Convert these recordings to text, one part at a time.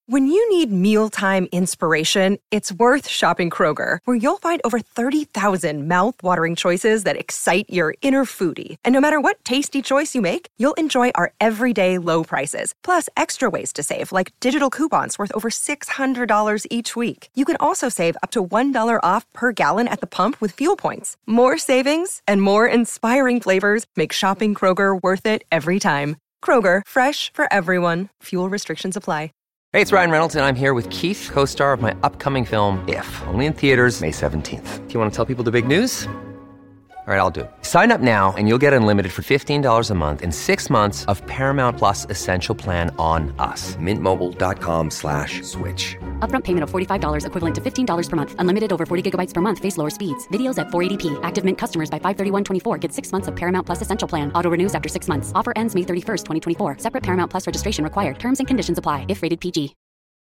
When you need mealtime inspiration, it's worth shopping Kroger, where you'll find over 30,000 mouth-watering choices that excite your inner foodie. And no matter what tasty choice you make, you'll enjoy our everyday low prices, plus extra ways to save, like digital coupons worth over $600 each week. You can also save up to $1 off per gallon at the pump with fuel points. More savings and more inspiring flavors make shopping Kroger worth it every time. Kroger, fresh for everyone. Fuel restrictions apply. Hey, it's Ryan Reynolds, and I'm here with Keith, co-star of my upcoming film, If, only in theaters May 17th. Do you want to tell people the big news? All right, I'll do it. Sign up now and you'll get unlimited for $15 a month and 6 months of Paramount Plus Essential Plan on us. MintMobile.com/switch. Upfront payment of $45 equivalent to $15 per month. Unlimited over 40 gigabytes per month. Face lower speeds. Videos at 480p. Active Mint customers by 531.24 get 6 months of Paramount Plus Essential Plan. Auto renews after 6 months. Offer ends May 31st, 2024. Separate Paramount Plus registration required. Terms and conditions apply if rated PG.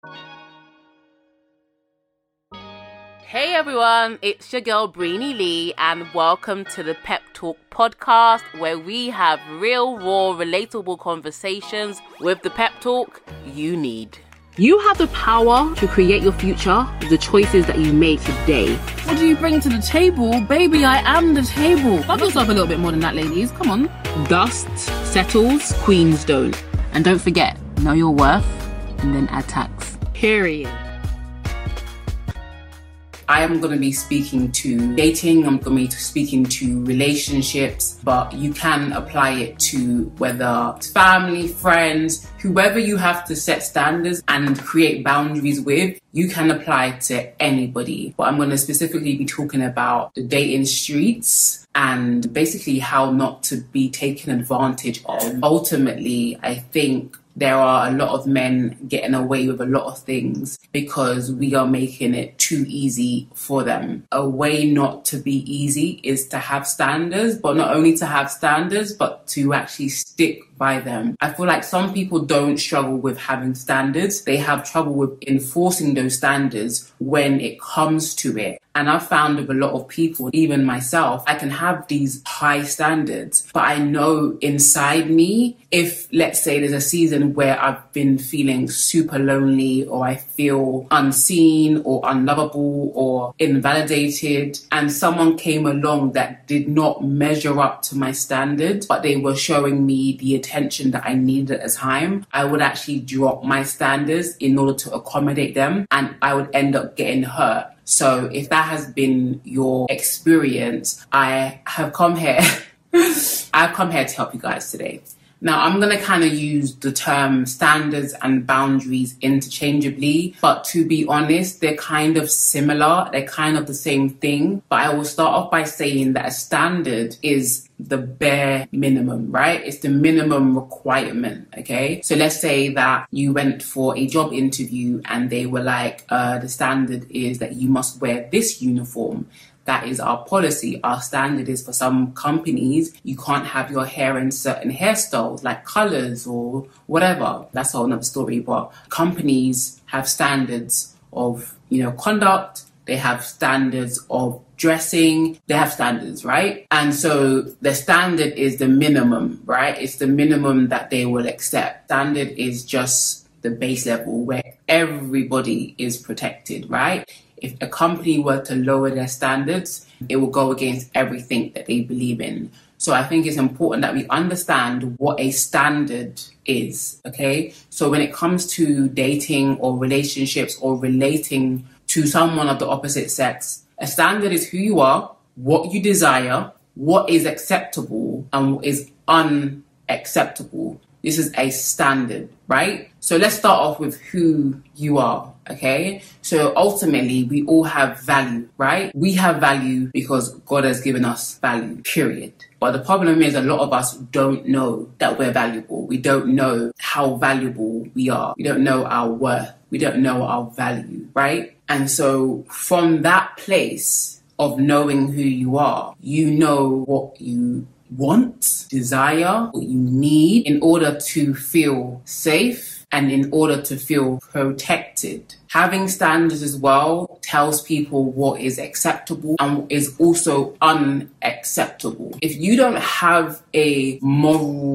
Hey everyone, it's your girl Brainy Lee, and welcome to the Pep Talk podcast, where we have real, raw, relatable conversations with the pep talk you need. You have the power to create your future with the choices that you make today. What do you bring to the table? Baby, I am the table. Love yourself a little bit more than that, ladies. Come on. Dust settles, queens don't. And don't forget, know your worth and then add tax. Period. I am going to be speaking to dating, I'm going to be speaking to relationships, but you can apply it to whether it's family, friends, whoever you have to set standards and create boundaries with, you can apply to anybody. But I'm going to specifically be talking about the dating streets and basically how not to be taken advantage of. Ultimately, I think there are a lot of men getting away with a lot of things because we are making it too easy for them. A way not to be easy is to have standards, but not only to have standards, but to actually stick by them. I feel like some people don't struggle with having standards. They have trouble with enforcing those standards when it comes to it. And I've found with a lot of people, even myself, I can have these high standards, but I know inside me, if let's say there's a season where I've been feeling super lonely, or I feel unseen or unlovable or invalidated, and someone came along that did not measure up to my standards, but they were showing me the attention that I needed at the time, I would actually drop my standards in order to accommodate them, and I would end up getting hurt. So if that has been your experience, I have come here I've come here to help you guys today. Now, I'm going to kind of use the term standards and boundaries interchangeably, but to be honest, they're kind of similar. They're kind of the same thing. But I will start off by saying that a standard is the bare minimum, right? It's the minimum requirement, okay? So let's say that you went for a job interview and they were like, the standard is that you must wear this uniform. That is our policy. Our standard is for some companies, you can't have your hair in certain hairstyles, like colors or whatever. That's a whole nother story. But companies have standards of, conduct. They have standards of dressing. They have standards, right? And so the standard is the minimum, right? It's the minimum that they will accept. Standard is just the base level where everybody is protected, right? If a company were to lower their standards, it will go against everything that they believe in. So I think it's important that we understand what a standard is, okay? So when it comes to dating or relationships or relating to someone of the opposite sex, a standard is who you are, what you desire, what is acceptable and what is unacceptable. This is a standard, right? So let's start off with who you are, okay? So ultimately, we all have value, right? We have value because God has given us value, period. But the problem is a lot of us don't know that we're valuable. We don't know how valuable we are. We don't know our worth. We don't know our value, right? And so from that place of knowing who you are, you know what you want, desire, what you need in order to feel safe and in order to feel protected. Having standards as well tells people what is acceptable and what is also unacceptable. If you don't have a moral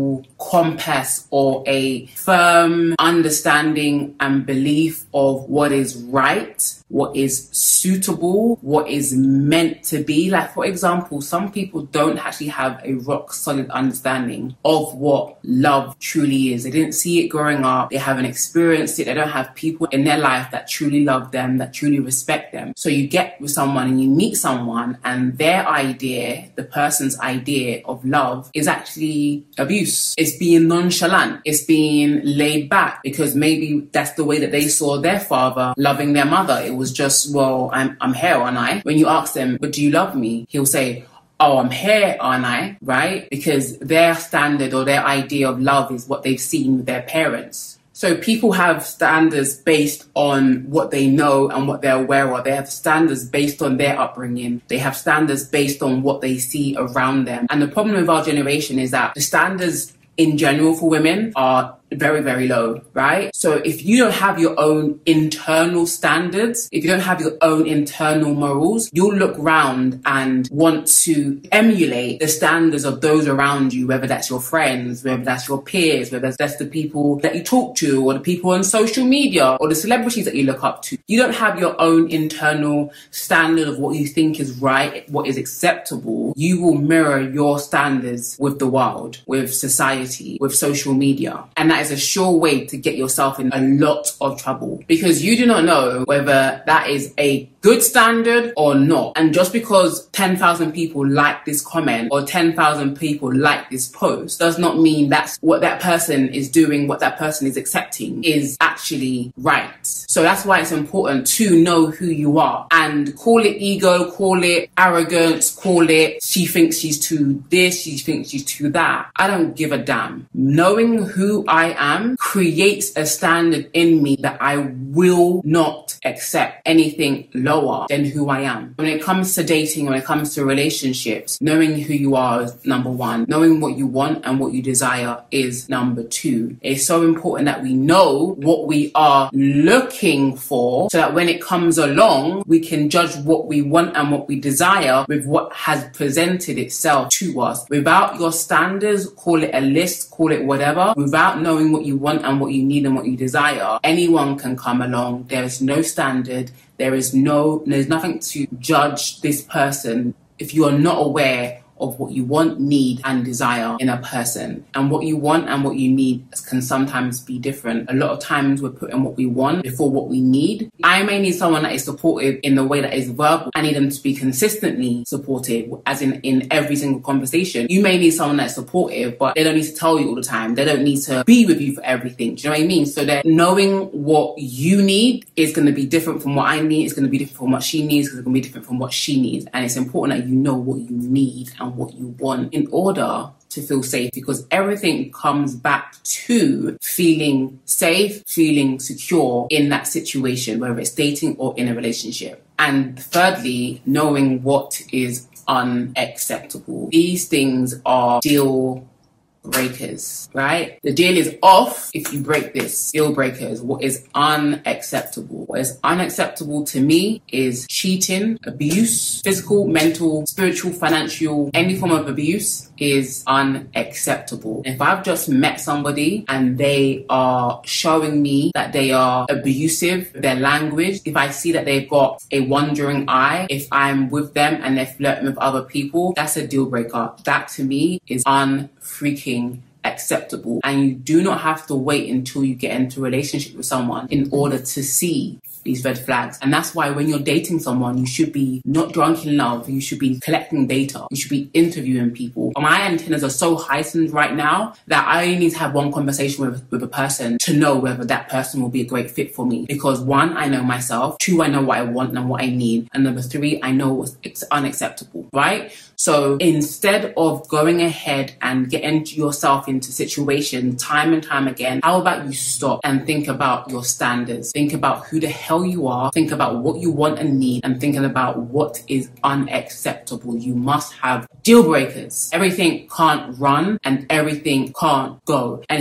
compass or a firm understanding and belief of what is right, what is suitable, what is meant to be. Like, for example, some people don't actually have a rock solid understanding of what love truly is. They didn't see it growing up. They haven't experienced it. They don't have people in their life that truly love them, that truly respect them. So you get with someone and you meet someone and their idea, the person's idea of love is actually abuse. It's being nonchalant. It's being laid back because maybe that's the way that they saw their father loving their mother. It was just, well, I'm here, aren't I? When you ask them, but do you love me? He'll say, oh, I'm here, aren't I? Right? Because their standard or their idea of love is what they've seen with their parents. So people have standards based on what they know and what they're aware of. They have standards based on their upbringing. They have standards based on what they see around them. And the problem with our generation is that the standards in general for women are very, very low, right? So if you don't have your own internal standards, if you don't have your own internal morals, you'll look round and want to emulate the standards of those around you, whether that's your friends, whether that's your peers, whether that's the people that you talk to or the people on social media or the celebrities that you look up to. You don't have your own internal standard of what you think is right, what is acceptable. You will mirror your standards with the world, with society, with social media. And that is a sure way to get yourself in a lot of trouble because you do not know whether that is a good standard or not. And just because 10,000 people like this comment or 10,000 people like this post does not mean that's what that person is doing, what that person is accepting is actually right. So that's why it's important to know who you are and call it ego, call it arrogance, call it she thinks she's too this, she thinks she's too that. I don't give a damn. Knowing who I am creates a standard in me that I will not accept anything lower than who I am. When it comes to dating, when it comes to relationships, knowing who you are is number one. Knowing what you want and what you desire is number two. It's so important that we know what we are looking for so that when it comes along, we can judge what we want and what we desire with what has presented itself to us. Without your standards, call it a list, call it whatever, without knowing what you want and what you need and what you desire, anyone can come along. There is no standard. There's nothing to judge this person if you are not aware of what you want, need, and desire in a person. And what you want and what you need can sometimes be different. A lot of times we're putting what we want before what we need. I may need someone that is supportive in the way that is verbal. I need them to be consistently supportive, as in every single conversation. You may need someone that's supportive, but they don't need to tell you all the time. They don't need to be with you for everything. Do you know what I mean? So that knowing what you need is going to be different from what I need. It's going to be different from what she needs. It's going to be different from what she needs. And it's important that you know what you need and what you want in order to feel safe, because everything comes back to feeling safe, feeling secure in that situation, whether it's dating or in a relationship. And thirdly, knowing what is unacceptable. These things are deal breakers, right? The deal is off if you break this. Deal breakers. What is unacceptable? What is unacceptable to me is cheating, abuse, physical, mental, spiritual, financial, any form of abuse is unacceptable. If I've just met somebody and they are showing me that they are abusive, their language, if I see that they've got a wandering eye, if I'm with them and they're flirting with other people, that's a deal breaker. That to me is unfreaking acceptable. And you do not have to wait until you get into a relationship with someone in order to see these red flags. And that's why when you're dating someone, you should be not drunk in love. You should be collecting data. You should be interviewing people. My antennas are so heightened right now that I only need to have one conversation with a person to know whether that person will be a great fit for me. Because one, I know myself. Two, I know what I want and what I need. And number three, I know it's unacceptable, right? So instead of going ahead and getting yourself into situations time and time again, how about you stop and think about your standards? Think about who the hell you are. Think about what you want and need, and thinking about what is unacceptable. You must have deal breakers. Everything can't run and everything can't go. And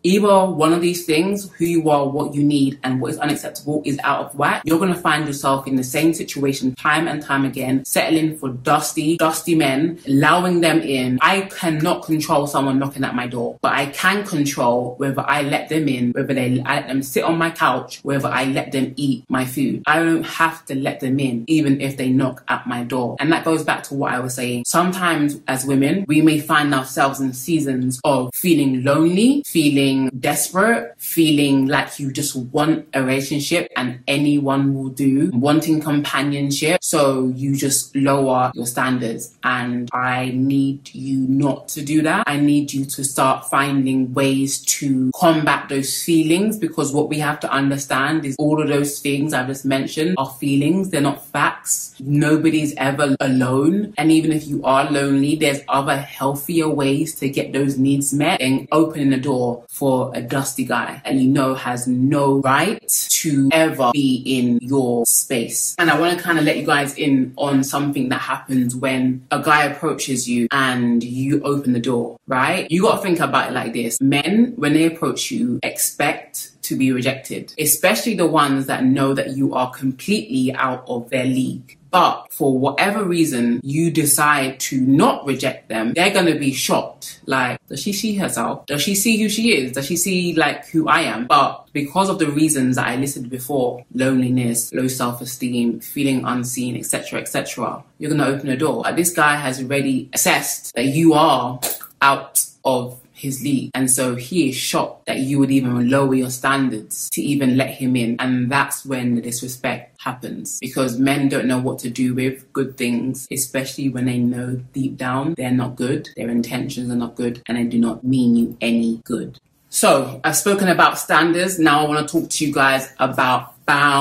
either one of these things, who you are, what you need, and what is unacceptable is out of whack, you're going to find yourself in the same situation time and time again, settling for dusty men, allowing them in. I cannot control someone knocking at my door, but I can control whether I let them in, whether I let them sit on my couch, whether I let them eat my food. I don't have to let them in, even if they knock at my door. And that goes back to what I was saying. Sometimes as women, we may find ourselves in seasons of feeling lonely, feeling desperate, feeling like you just want a relationship and anyone will do, wanting companionship. So you just lower your standards. And I need you not to do that. I need you to start finding ways to combat those feelings, because what we have to understand is all of those things I've just mentioned are feelings. They're not facts. Nobody's ever alone. And even if you are lonely, there's other healthier ways to get those needs met and opening the door for a dusty guy and you know has no right to ever be in your space. And I want to kind of let you guys in on something that happens when a guy approaches you and you open the door, right? You got to think about it like this. Men, when they approach you, expect to be rejected, especially the ones that know that you are completely out of their league. But for whatever reason, you decide to not reject them, they're going to be shocked. Like, does she see herself? Does she see who she is? Does she see like who I am? But because of the reasons that I listed before, loneliness, low self-esteem, feeling unseen, etc., you're going to open the door. Like, this guy has already assessed that you are out of his league, and so he is shocked that you would even lower your standards to even let him in. And that's when the disrespect happens, because men don't know what to do with good things, especially when they know deep down they're not good, their intentions are not good, and they do not mean you any good. So I've spoken about standards. Now I want to talk to you guys about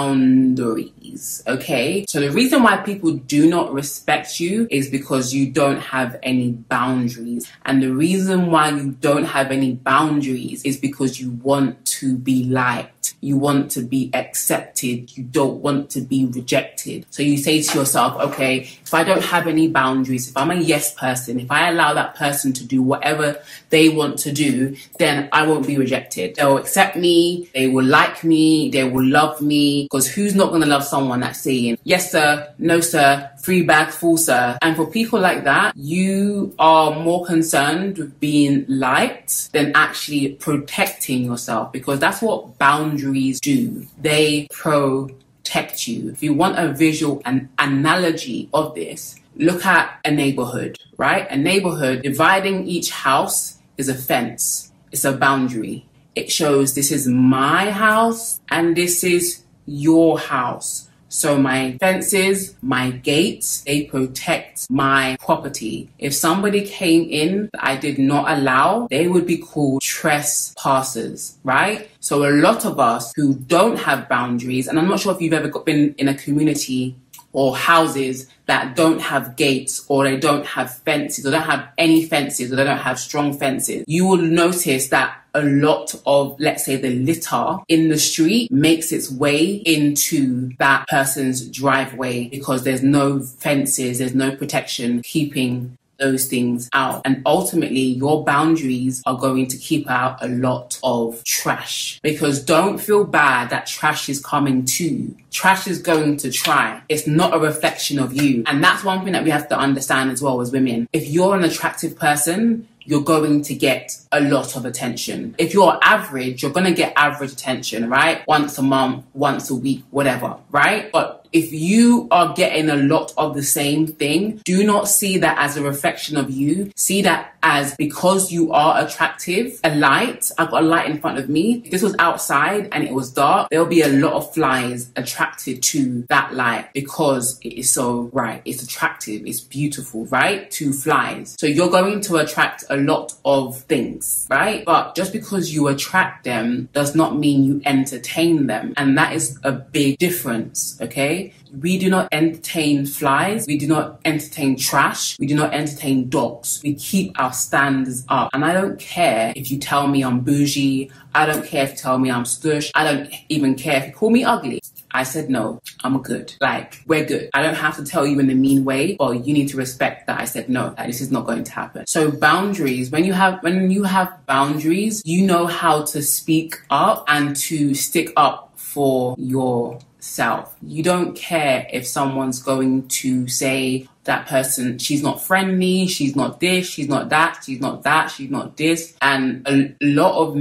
boundaries, okay? So the reason why people do not respect you is because you don't have any boundaries. And the reason why you don't have any boundaries is because you want to be liked. You want to be accepted. You don't want to be rejected. So you say to yourself, okay, if I don't have any boundaries, if I'm a yes person, if I allow that person to do whatever they want to do, then I won't be rejected. They'll accept me. They will like me. They will love me. Because who's not going to love someone that's saying, yes, sir, no, sir, free bag, full, sir. And for people like that, you are more concerned with being liked than actually protecting yourself, because that's what boundaries do. They protect you. If you want a visual and analogy of this, look at a neighborhood, right? A neighborhood, dividing each house is a fence. It's a boundary. It shows this is my house and this is your house. So my fences, my gates, they protect my property. If somebody came in that I did not allow, they would be called trespassers, right? So a lot of us who don't have boundaries, and I'm not sure if you've ever been in a community or houses that don't have gates, or they don't have fences, or don't have any fences, or they don't have strong fences, you will notice that a lot of, let's say, the litter in the street makes its way into that person's driveway because there's no fences, there's no protection keeping those things out. And ultimately, your boundaries are going to keep out a lot of trash, because don't feel bad that trash is coming to you. Trash is going to try. It's not a reflection of you. And that's one thing that we have to understand as well as women. If you're an attractive person, you're going to get a lot of attention. If you're average, you're going to get average attention, right? Once a month, once a week, whatever, right? But if you are getting a lot of the same thing, do not see that as a reflection of you. See that as, because you are attractive, a light. I've got a light in front of me. If this was outside and it was dark, there'll be a lot of flies attracted to that light because it is so bright. It's attractive. It's beautiful, right? To flies. So you're going to attract a lot of things, right? But just because you attract them does not mean you entertain them. And that is a big difference, okay? We do not entertain flies. We do not entertain trash. We do not entertain dogs. We keep our standards up. And I don't care if you tell me I'm bougie. I don't care if you tell me I'm stush. I don't even care if you call me ugly. I said no, I'm good. Like, we're good. I don't have to tell you in a mean way, but you need to respect that I said no, that this is not going to happen. So boundaries, when you have boundaries, you know how to speak up and to stick up for yourself. You don't care if someone's going to say, that person, she's not friendly, she's not this, she's not that, she's not that, she's not this. And a lot of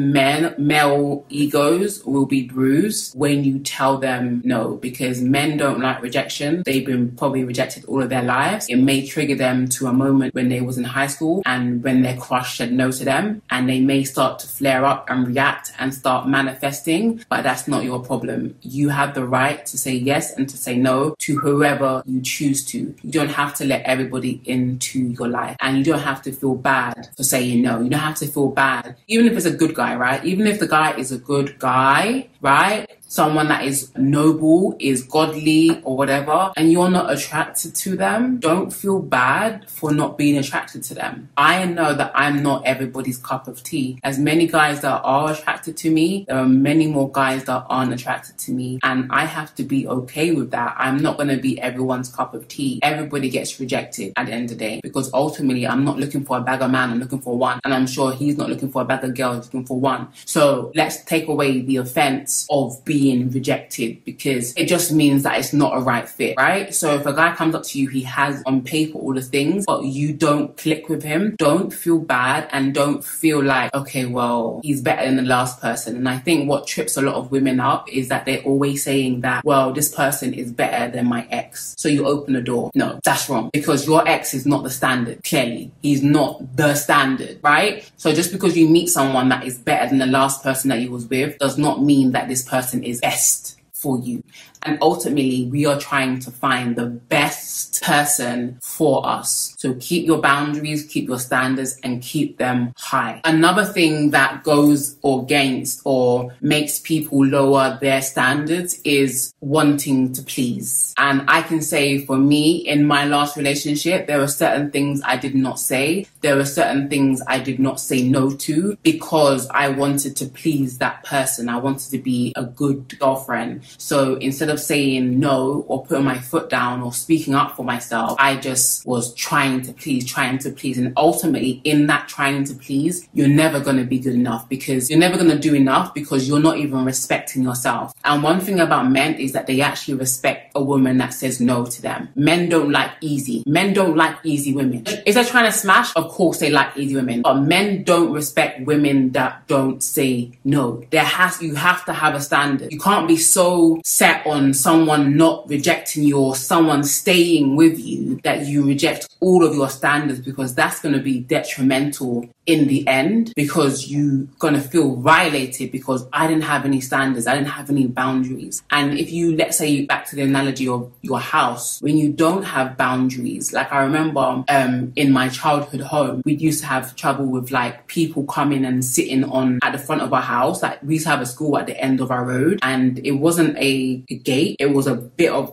male egos will be bruised when you tell them no, because men don't like rejection. They've been probably rejected all of their lives. It may trigger them to a moment when they was in high school and when their crush said no to them, and they may start to flare up and react and start manifesting, but that's not your problem. You have the right to say yes and to say no to whoever you choose to. You don't have to let everybody into your life, and you don't have to feel bad for saying no. You don't have to feel bad, even if it's a good guy, right? Even if the guy is a good guy, right? Someone that is noble, is godly or whatever, and you're not attracted to them, don't feel bad for not being attracted to them. I know that I'm not everybody's cup of tea. As many guys that are attracted to me, there are many more guys that aren't attracted to me, and I have to be okay with that. I'm not going to be everyone's cup of tea. Everybody gets rejected at the end of the day, because ultimately I'm not looking for a bag of man, I'm looking for one, and I'm sure he's not looking for a bag of girls, he's looking for one. So let's take away the offense of being rejected, because it just means that it's not a right fit, right? So if a guy comes up to you, he has on paper all the things, but you don't click with him, don't feel bad and don't feel like, okay, well, he's better than the last person. And I think what trips a lot of women up is that they're always saying that, well, this person is better than my ex, so you open the door. No, that's wrong, because your ex is not the standard. Clearly, he's not the standard, right? So just because you meet someone that is better than the last person that you was with does not mean that this person is best for you. And ultimately, we are trying to find the best person for us. So keep your boundaries, keep your standards, and keep them high. Another thing that goes against or makes people lower their standards is wanting to please. And I can say for me, in my last relationship, there were certain things I did not say. There were certain things I did not say no to, because I wanted to please that person. I wanted to be a good girlfriend. So instead of saying no or putting my foot down or speaking up for myself, I just was trying to please. And ultimately, in that trying to please, you're never going to be good enough, because you're never going to do enough, because you're not even respecting yourself. And one thing about men is that they actually respect a woman that says no to them. Men don't like easy. Men don't like easy women. If they're trying to smash, of course they like easy women. But men don't respect women that don't say no. You have to have a standard. You can't be so set on someone not rejecting you or someone staying with you that you reject all of your standards, because that's going to be detrimental in the end, because you're going to feel violated because I didn't have any standards, I didn't have any boundaries. And if you, let's say, back to the analogy of your house, when you don't have boundaries, like I remember in my childhood home, we used to have trouble with like people coming and sitting at the front of our house. Like we used to have a school at the end of our road, and it wasn't a gate, it was a bit of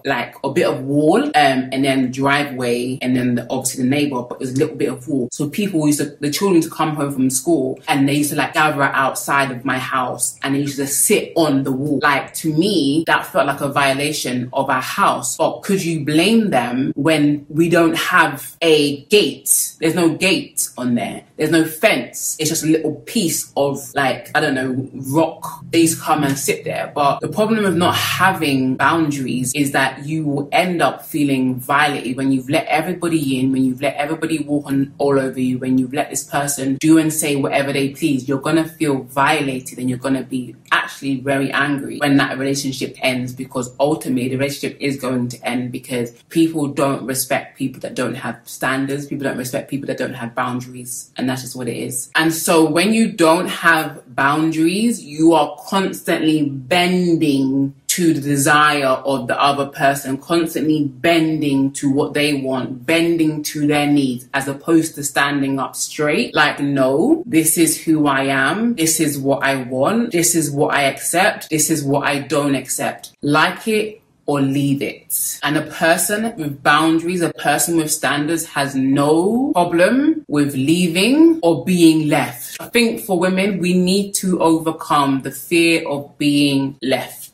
wall, and then driveway, and then obviously the neighbor, but it was a little bit of wall. So the children used to come home from school, and they used to like gather outside of my house, and they used to sit on the wall. Like, to me, that felt like a violation of our house. But could you blame them when we don't have a gate? There's no gate on there. There's no fence. It's just a little piece of, like, I don't know, rock. They used to come and sit there. But the problem with not having boundaries is that you will end up feeling violated when you've let everybody in, when you've let everybody walk on all over you, when you've let this person do and say whatever they please. You're going to feel violated, and you're going to be actually very angry when that relationship ends, because ultimately the relationship is going to end because people don't respect people that don't have standards. People don't respect people that don't have boundaries, and that's just what it is. And so when you don't have boundaries, you are constantly bending to the desire of the other person, constantly bending to what they want, bending to their needs, as opposed to standing up straight. Like, no, this is who I am. This is what I want. This is what I accept. This is what I don't accept. Like it or leave it. And a person with boundaries, a person with standards, has no problem with leaving or being left. I think for women, we need to overcome the fear of being left.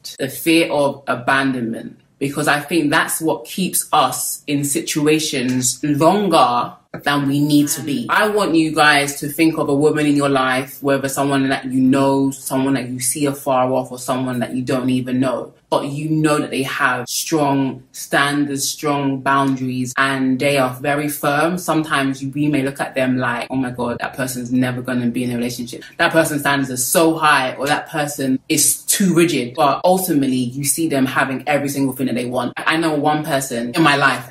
left, the fear of abandonment. Because I think that's what keeps us in situations longer than we need to be. I want you guys to think of a woman in your life, whether someone that you know, someone that you see afar off, or someone that you don't even know. But you know that they have strong standards, strong boundaries, and they are very firm. Sometimes we may look at them like, oh my God, that person's never going to be in a relationship. That person's standards are so high, or that person is too rigid. But ultimately, you see them having every single thing that they want. I know one person in my life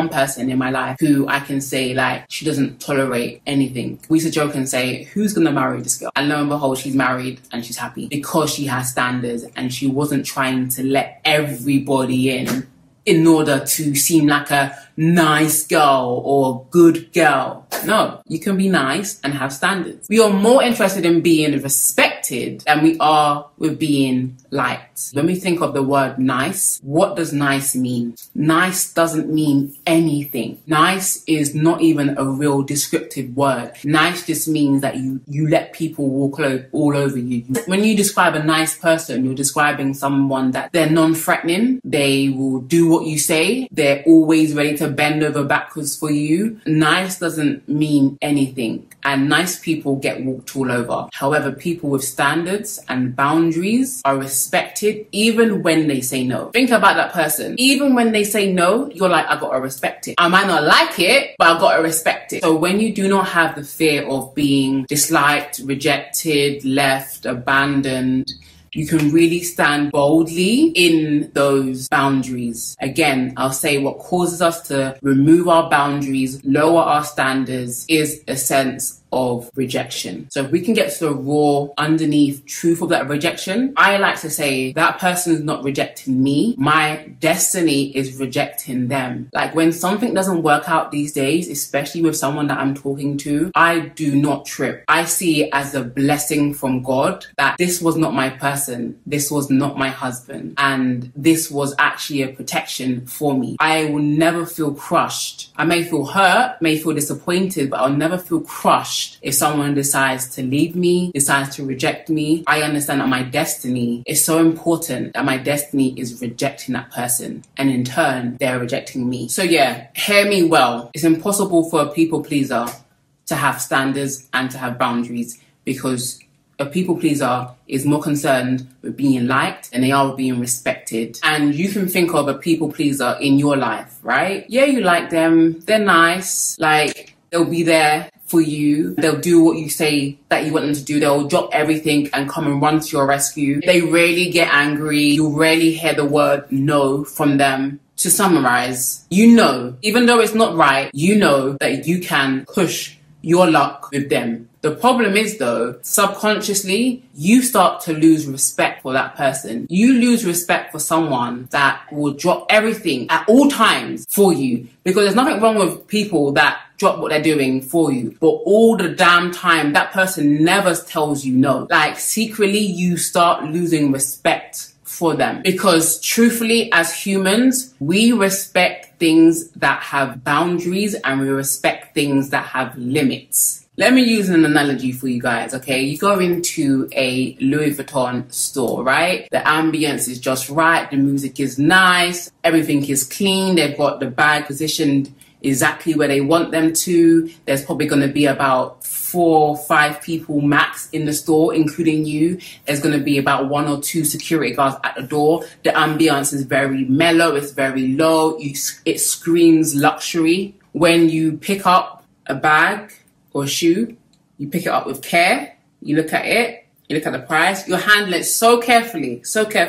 who I can say, like, she doesn't tolerate anything. We used to joke and say, who's going to marry this girl? And lo and behold, she's married and she's happy because she has standards and she wasn't trying to let everybody in order to seem like a nice girl or good girl. No, you can be nice and have standards. We are more interested in being respected than we are with being liked. When we think of the word nice, what does nice mean? Nice doesn't mean anything. Nice is not even a real descriptive word. Nice just means that you let people walk all over you. When you describe a nice person, you're describing someone that they're non-threatening. They will do what you say. They're always ready to bend over backwards for you. Nice doesn't mean anything, and nice people get walked all over. However, people with standards and boundaries are respected even when they say no. Think about that person. Even when they say no, you're like, I gotta respect it. I might not like it, but I gotta respect it. So when you do not have the fear of being disliked, rejected, left, abandoned, you can really stand boldly in those boundaries. Again, I'll say what causes us to remove our boundaries, lower our standards, is a sense of rejection. So if we can get to the raw, underneath truth of that rejection, I like to say that person is not rejecting me. My destiny is rejecting them. Like when something doesn't work out these days, especially with someone that I'm talking to, I do not trip. I see it as a blessing from God that this was not my person. This was not my husband. And this was actually a protection for me. I will never feel crushed. I may feel hurt, may feel disappointed, but I'll never feel crushed if someone decides to leave me, decides to reject me. I understand that my destiny is so important, that my destiny is rejecting that person, and in turn, they're rejecting me. So yeah, hear me well. It's impossible for a people pleaser to have standards and to have boundaries, because a people pleaser is more concerned with being liked than they are with being respected. And you can think of a people pleaser in your life, right? Yeah, you like them. They're nice. Like, they'll be there for you. They'll do what you say that you want them to do. They'll drop everything and come and run to your rescue. They rarely get angry. You rarely hear the word no from them. To summarize, you know, even though it's not right, you know that you can push your luck with them. The problem is though, subconsciously, you start to lose respect for that person. You lose respect for someone that will drop everything at all times for you, because there's nothing wrong with people that drop what they're doing for you. But all the damn time, that person never tells you no. Like secretly, you start losing respect for them. Because truthfully, as humans, we respect things that have boundaries and we respect things that have limits. Let me use an analogy for you guys, okay? You go into a Louis Vuitton store, right? The ambience is just right. The music is nice. Everything is clean. They've got the bag positioned exactly where they want them to. There's probably going to be about 4 or 5 people max in the store, including you. There's going to be about 1 or 2 security guards at the door. The ambience is very mellow. It's very low. It screams luxury. When you pick up a bag or shoe, you pick it up with care, you look at it, you look at the price, you handle it so carefully.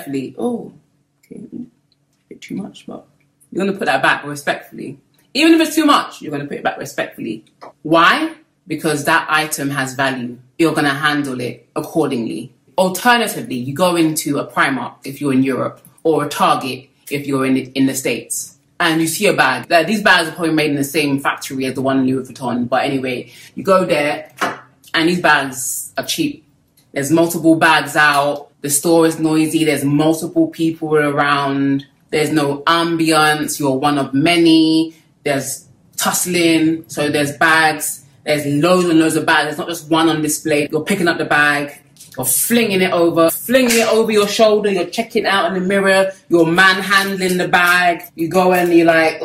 Oh, okay, a bit too much, but you're going to put that back respectfully. Even if it's too much, you're going to put it back respectfully. Why? Because that item has value. You're going to handle it accordingly. Alternatively, you go into a Primark if you're in Europe, or a Target if you're in the States, and you see a bag. These bags are probably made in the same factory as the one in Louis Vuitton. But anyway, you go there and these bags are cheap. There's multiple bags out. The store is noisy. There's multiple people around. There's no ambience. You're one of many. There's tussling. So there's bags. There's loads and loads of bags. There's not just one on display. You're picking up the bag. You're flinging it over your shoulder. You're checking out in the mirror. You're manhandling the bag. You go and you're like,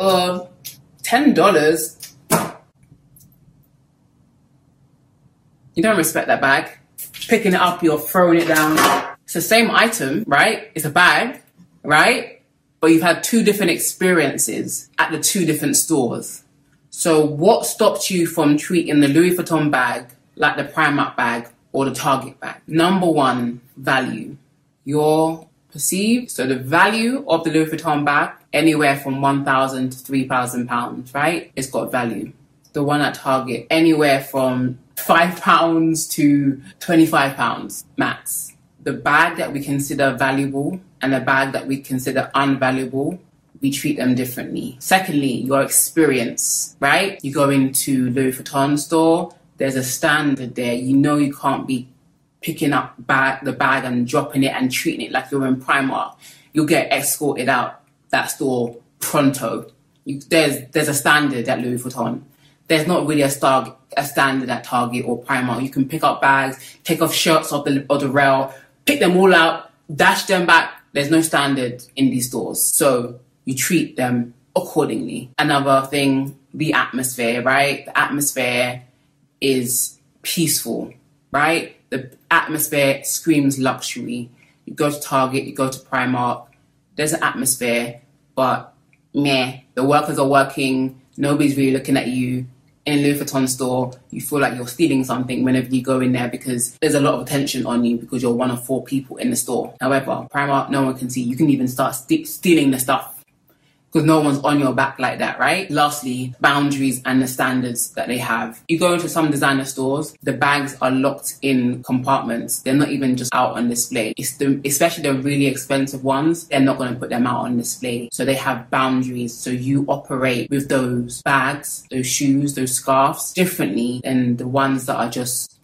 $10. You don't respect that bag. Picking it up, you're throwing it down. It's the same item, right? It's a bag, right? But you've had two different experiences at the two different stores. So what stopped you from treating the Louis Vuitton bag like the Primark bag or the Target bag? Number one, value. Your perceived, so the value of the Louis Vuitton bag, anywhere from £1,000 to £3,000, right? It's got value. The one at Target, anywhere from £5 to £25 max. The bag that we consider valuable and the bag that we consider unvaluable, we treat them differently. Secondly, your experience, right? You go into Louis Vuitton store, there's a standard there. You know you can't be picking up the bag and dropping it and treating it like you're in Primark. You'll get escorted out that store pronto. There's a standard at Louis Vuitton. There's not really a standard at Target or Primark. You can pick up bags, take off shirts off the rail, pick them all out, dash them back. There's no standard in these stores. So you treat them accordingly. Another thing, the atmosphere, right? The atmosphere is peaceful, right? The atmosphere screams luxury. You go to Target, you go to Primark, there's an atmosphere, but the workers are working, nobody's really looking at you. In a Louis Vuitton store, you feel like you're stealing something whenever you go in there because there's a lot of attention on you because you're one of 4 people in the store. However, Primark, no one can see. You can even start stealing the stuff because no one's on your back like that, right? Lastly, boundaries and the standards that they have. You go into some designer stores, the bags are locked in compartments. They're not even just out on display. Especially the really expensive ones, they're not going to put them out on display. So they have boundaries. So you operate with those bags, those shoes, those scarves differently than the ones that are just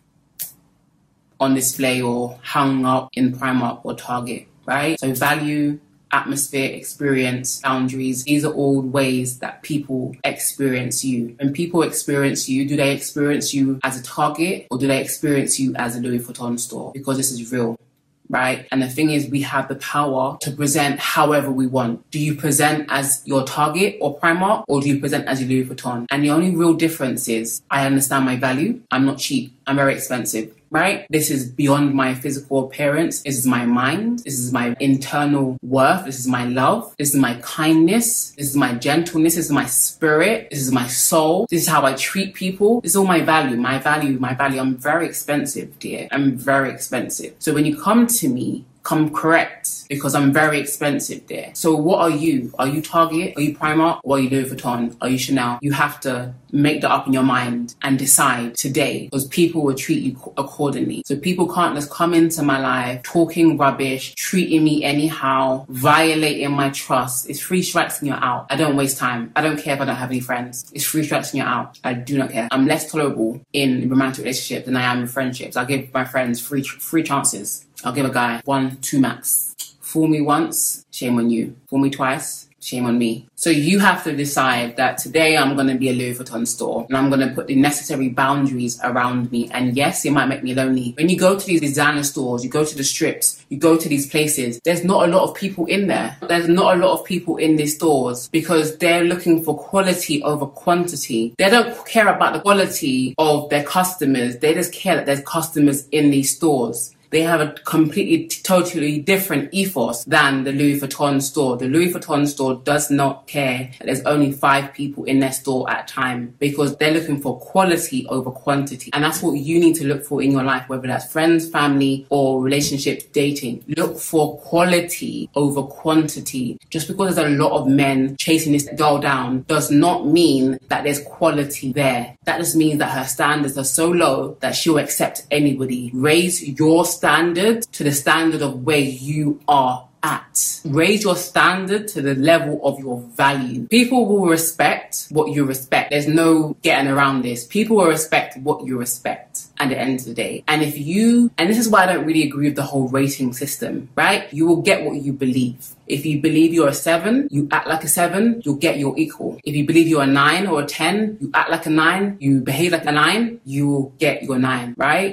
on display or hung up in Primark or Target, right? So value, atmosphere, experience, boundaries. These are all ways that people experience you. When people experience you, do they experience you as a Target or do they experience you as a Louis Vuitton store? Because this is real, right? And the thing is, we have the power to present however we want. Do you present as your Target or Primark or do you present as your Louis Vuitton? And the only real difference is I understand my value. I'm not cheap. I'm very expensive. Right? This is beyond my physical appearance. This is my mind. This is my internal worth. This is my love. This is my kindness. This is my gentleness. This is my spirit. This is my soul. This is how I treat people. This is all my value. My value. I'm very expensive, dear. I'm very expensive. So when you come to me, come correct because I'm very expensive there. So what are you? Are you Target? Are you Primark? Or are you Louis Vuitton? Are you Chanel? You have to make that up in your mind and decide today because people will treat you accordingly. So people can't just come into my life talking rubbish, treating me anyhow, violating my trust. It's 3 strikes and you're out. I don't waste time. I don't care if I don't have any friends. It's 3 strikes and you're out. I do not care. I'm less tolerable in romantic relationships than I am in friendships. I give my friends free chances. I'll give a guy 1, 2 max. Fool me once, shame on you. Fool me twice, shame on me. So you have to decide that today I'm going to be a Louis Vuitton store and I'm going to put the necessary boundaries around me. And yes, it might make me lonely. When you go to these designer stores, you go to the strips, you go to these places, there's not a lot of people in there. There's not a lot of people in these stores because they're looking for quality over quantity. They don't care about the quality of their customers. They just care that there's customers in these stores. They have a completely, totally different ethos than the Louis Vuitton store. The Louis Vuitton store does not care that there's only 5 people in their store at a time because they're looking for quality over quantity. And that's what you need to look for in your life, whether that's friends, family, or relationships, dating. Look for quality over quantity. Just because there's a lot of men chasing this girl down does not mean that there's quality there. That just means that her standards are so low that she'll accept anybody. Raise your standard to the standard of where you are at. Raise your standard to the level of your value. People will respect what you respect. There's no getting around this. People will respect what you respect at the end of the day. And if you, and this is why I don't really agree with the whole rating system, right? You will get what you believe. If you believe you're a 7, you act like a 7, you'll get your equal. If you believe you're a 9 or a 10, you act like a 9, you behave like a 9, you will get your 9, right?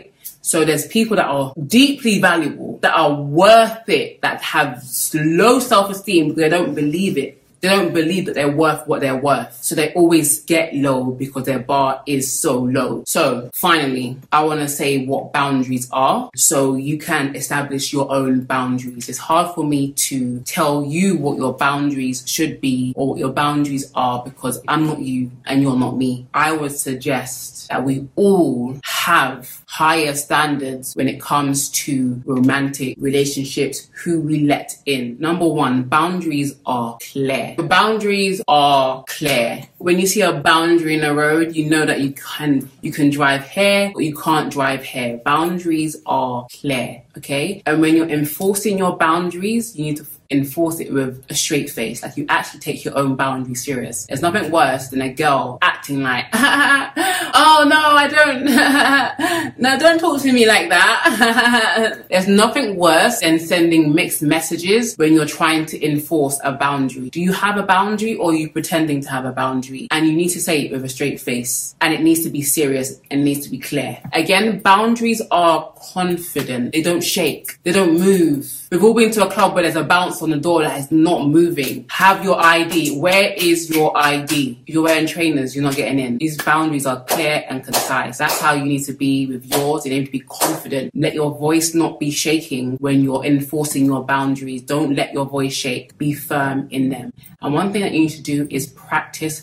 So there's people that are deeply valuable, that are worth it, that have low self-esteem because they don't believe it. They don't believe that they're worth what they're worth. So they always get low because their bar is so low. So finally, I want to say what boundaries are so you can establish your own boundaries. It's hard for me to tell you what your boundaries should be or what your boundaries are because I'm not you and you're not me. I would suggest that we all have higher standards when it comes to romantic relationships, who we let in. Number one, boundaries are clear. The boundaries are clear. When you see a boundary in a road, you know that you can drive here or you can't drive here. Boundaries are clear, okay? And when you're enforcing your boundaries, you need to enforce it with a straight face, like you actually take your own boundary serious. There's nothing worse than a girl acting like, oh no, I don't, no, don't talk to me like that. There's nothing worse than sending mixed messages when you're trying to enforce a boundary. Do you have a boundary or are you pretending to have a boundary? And you need to say it with a straight face and it needs to be serious and it needs to be clear. Again, boundaries are confident. They don't shake. They don't move. We've all been to a club where there's a bounce on the door that is not moving. Have your ID. Where is your ID? If you're wearing trainers, you're not getting in. These boundaries are clear and concise. That's how you need to be with yours. You need to be confident. Let your voice not be shaking when you're enforcing your boundaries. Don't let your voice shake. Be firm in them. And one thing that you need to do is practice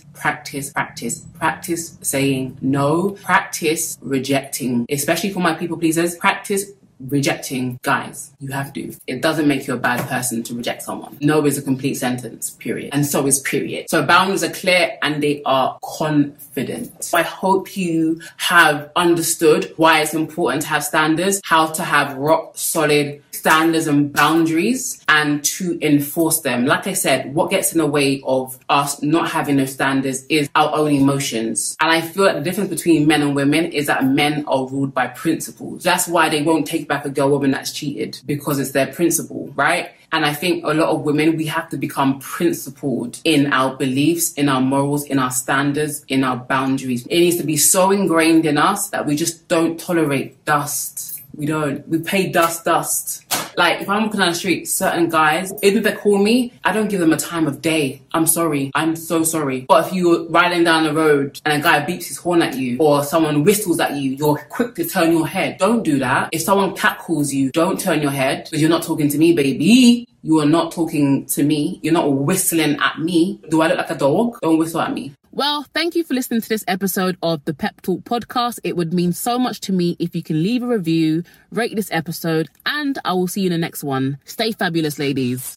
saying no, practice rejecting, especially for my people pleasers, practice rejecting. Guys, you have to. It doesn't make you a bad person to reject someone. No is a complete sentence, period. And so is period. So boundaries are clear and they are confident. I hope you have understood why it's important to have standards, how to have rock solid standards and boundaries and to enforce them. Like I said, what gets in the way of us not having those standards is our own emotions. And I feel that the difference between men and women is that men are ruled by principles. That's why they won't take back a girl woman that's cheated, because it's their principle, right? And I think a lot of women, we have to become principled in our beliefs, in our morals, in our standards, in our boundaries. It needs to be so ingrained in us that we just don't tolerate dust. We pay dust. Like, if I'm walking down the street, certain guys, even if they call me, I don't give them a time of day. I'm sorry. I'm so sorry. But if you're riding down the road and a guy beeps his horn at you or someone whistles at you, you're quick to turn your head. Don't do that. If someone catcalls you, don't turn your head because you're not talking to me, baby. You are not talking to me. You're not whistling at me. Do I look like a dog? Don't whistle at me. Well, thank you for listening to this episode of the Pep Talk podcast. It would mean so much to me if you can leave a review, rate this episode, and I will see you in the next one. Stay fabulous, ladies.